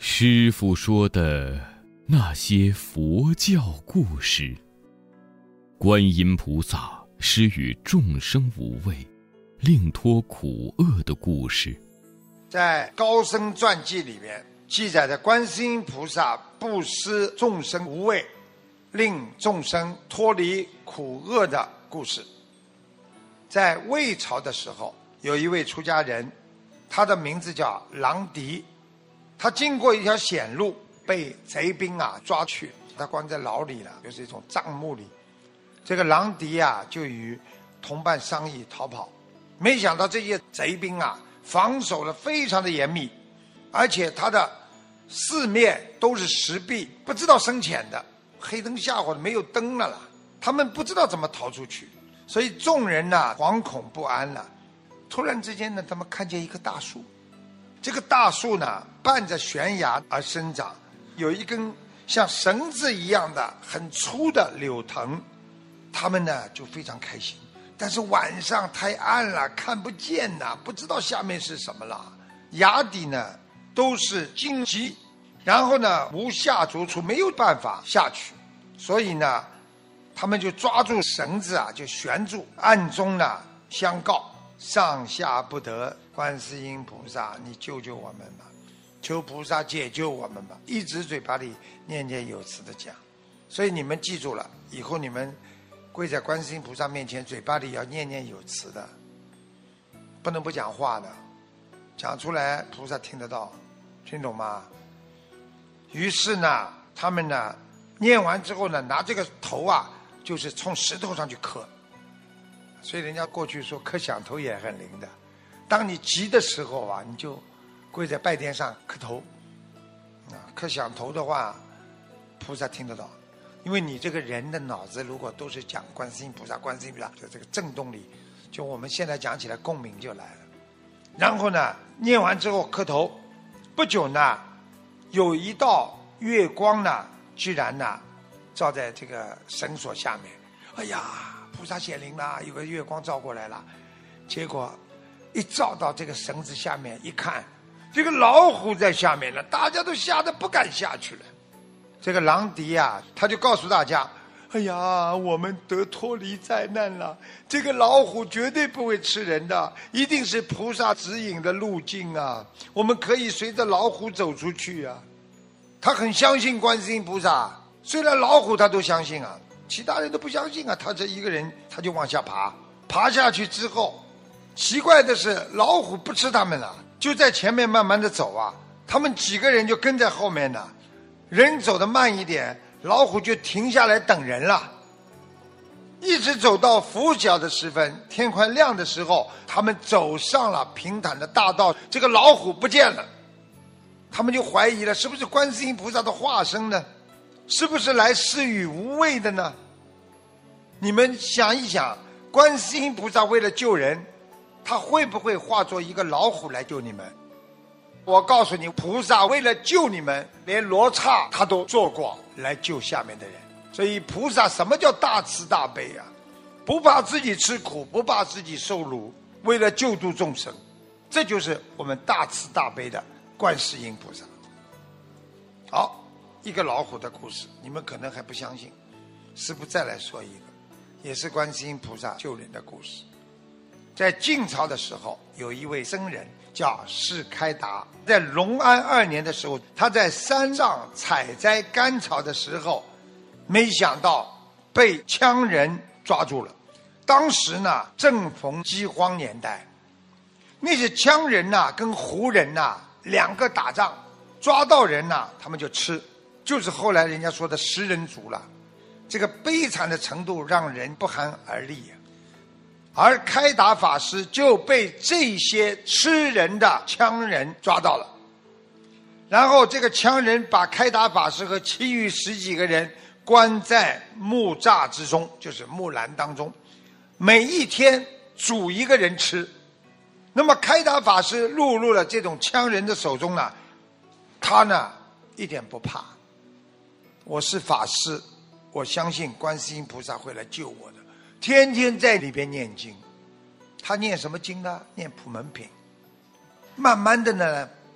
师父说的那些佛教故事。观音菩萨施与众生无畏，令脱苦厄的故事。 在高僧传记里面记载的观世音菩萨布施众生无畏，令众生脱离苦厄的故事。在魏朝的时候，有一位出家人，他的名字叫郎迪，他经过一条险路，被贼兵抓去，他关在牢里了，就是一种帐幕里。这个郎迪就与同伴商议逃跑，没想到这些贼兵防守的非常的严密，而且他的四面都是石壁，不知道深浅的，黑灯瞎火的，没有灯了，他们不知道怎么逃出去，所以众人惶恐不安了。突然之间他们看见一棵大树，这个大树伴着悬崖而生长，有一根像绳子一样的很粗的柳藤，他们就非常开心。但是晚上太暗了，看不见不知道下面是什么了，崖底都是荆棘，然后无下足处，没有办法下去，所以他们就抓住绳子就悬住，暗中相告上下不得，观世音菩萨你救救我们吧，求菩萨解救我们吧，一直嘴巴里念念有词的讲。所以你们记住了，以后你们跪在观世音菩萨面前，嘴巴里要念念有词的，不能不讲话的，讲出来菩萨听得到，听懂吗？于是他们念完之后拿这个头就是从石头上去磕，所以人家过去说磕响头也很灵的。当你急的时候你就跪在拜殿上磕头，磕响头的话，菩萨听得到。因为你这个人的脑子如果都是讲观世音菩萨，观世音菩萨，就这个震动力，就我们现在讲起来共鸣就来了。然后念完之后磕头，不久有一道月光居然照在这个绳索下面。哎呀，菩萨显灵了，有个月光照过来了。结果一照到这个绳子下面一看，这个老虎在下面了，大家都吓得不敢下去了。这个郎迪他就告诉大家，哎呀，我们得脱离灾难了，这个老虎绝对不会吃人的，一定是菩萨指引的路径我们可以随着老虎走出去他很相信观世音菩萨，虽然老虎他都相信其他人都不相信他这一个人他就往下爬，爬下去之后，奇怪的是老虎不吃他们了，就在前面慢慢的走他们几个人就跟在后面人走得慢一点，老虎就停下来等人了。一直走到拂晓的时分，天快亮的时候，他们走上了平坦的大道，这个老虎不见了。他们就怀疑了，是不是观世音菩萨的化身呢？是不是来施与无畏的呢？你们想一想，观世音菩萨为了救人，他会不会化作一个老虎来救你们？我告诉你，菩萨为了救你们，连罗刹他都做过来救下面的人。所以菩萨什么叫大慈大悲不怕自己吃苦，不怕自己受辱，为了救度众生，这就是我们大慈大悲的观世音菩萨。好，一个老虎的故事，你们可能还不相信，师父再来说一个，也是观世音菩萨救人的故事。在晋朝的时候，有一位僧人叫释开达，在隆安2年的时候，他在山上采摘甘草的时候，没想到被羌人抓住了。当时正逢饥荒年代，那些羌人跟胡人两个打仗，抓到人他们就吃，就是后来人家说的食人族了。这个悲惨的程度让人不寒而栗而开达法师就被这些吃人的羌人抓到了，然后这个羌人把开达法师和其余10几个人关在木栅之中，就是木栏当中，每一天煮一个人吃。那么开达法师落入了这种羌人的手中他一点不怕，我是法师，我相信观世音菩萨会来救我的，天天在里边念经。他念什么经呢？念普门品。慢慢的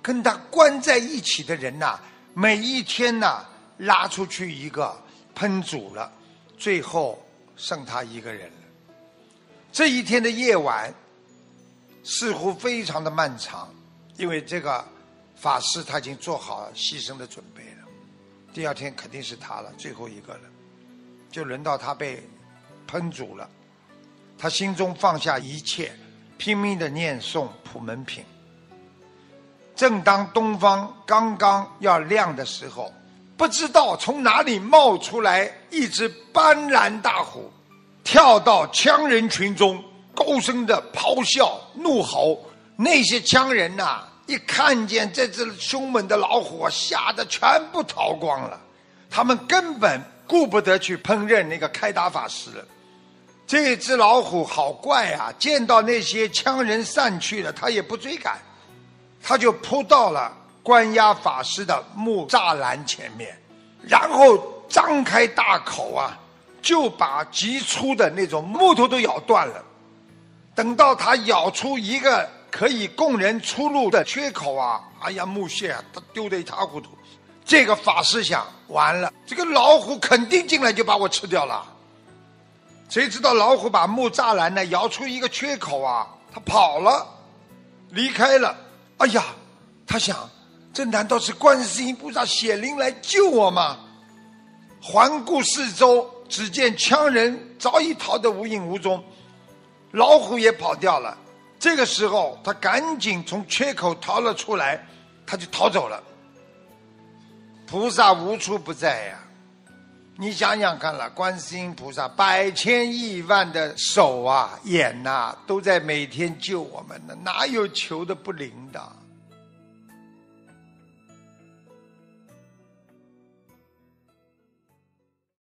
跟他关在一起的人呐，每一天呐拉出去一个喷煮了，最后剩他一个人了。这一天的夜晚似乎非常的漫长，因为这个法师他已经做好牺牲的准备了，第二天肯定是他了，最后一个了，就轮到他被喷煮了。他心中放下一切，拼命的念诵普门品。正当东方刚刚要亮的时候，不知道从哪里冒出来一只斑斓大虎，跳到羌人群中，高声的咆哮怒吼。那些羌人呐，一看见这只凶猛的老虎，吓得全部逃光了，他们根本顾不得去烹饪那个开达法师了。这只老虎好怪啊，见到那些羌人散去了，他也不追赶，他就扑到了关押法师的木栅栏前面，然后张开大口啊，就把极粗的那种木头都咬断了。等到他咬出一个可以供人出入的缺口啊，哎呀，木屑啊，他丢得一塌糊涂。这个法师想，完了，这个老虎肯定进来就把我吃掉了。谁知道老虎把木栅栏呢咬出一个缺口啊，他跑了，离开了。哎呀，他想，这难道是观世音菩萨显灵来救我吗？环顾四周，只见羌人早已逃得无影无踪，老虎也跑掉了。这个时候他赶紧从缺口逃了出来，他就逃走了。菩萨无处不在呀，你想想看了，观世音菩萨百千亿万的手啊眼啊都在每天救我们呢，哪有求的不灵的？